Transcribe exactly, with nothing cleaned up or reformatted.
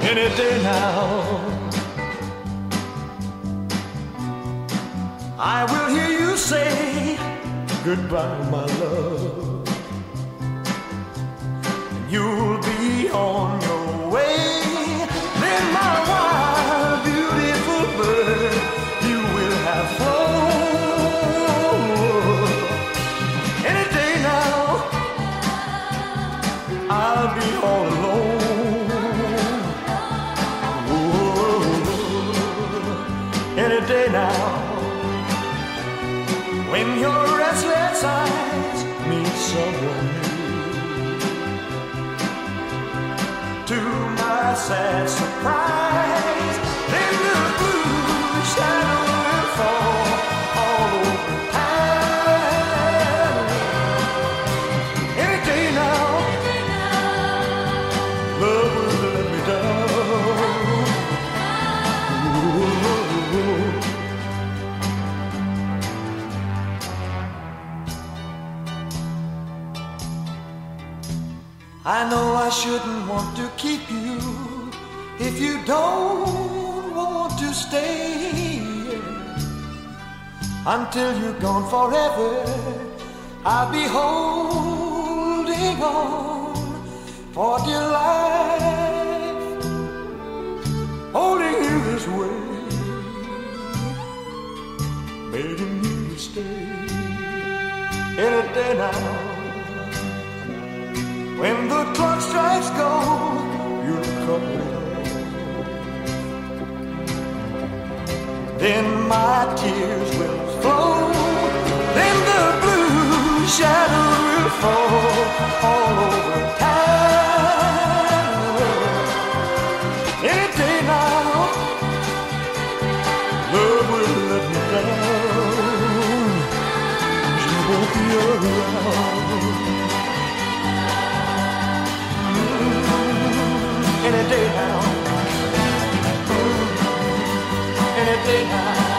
any day now. I will hear you say goodbye, my love. You'll be on your way. Then my wild, beautiful bird, you will have flown. Any day now, I'll be all alone. Whoa. Any day now, when your restless eyes meet someone new, to my sad surprise, then the blue shadow will fall all over town. Any day now, love will let me down. Ooh. I know I shouldn't want to keep you if you don't want to stay. Until you're gone forever, I'll be holding on for dear life, holding you this way, begging you to stay. Any day now, when the clock strikes gold, you'll come home. Then my tears will flow. Then the blue shadow will fall all over town. Any day now, love will let me down. She won't be around. Any day now, any day now.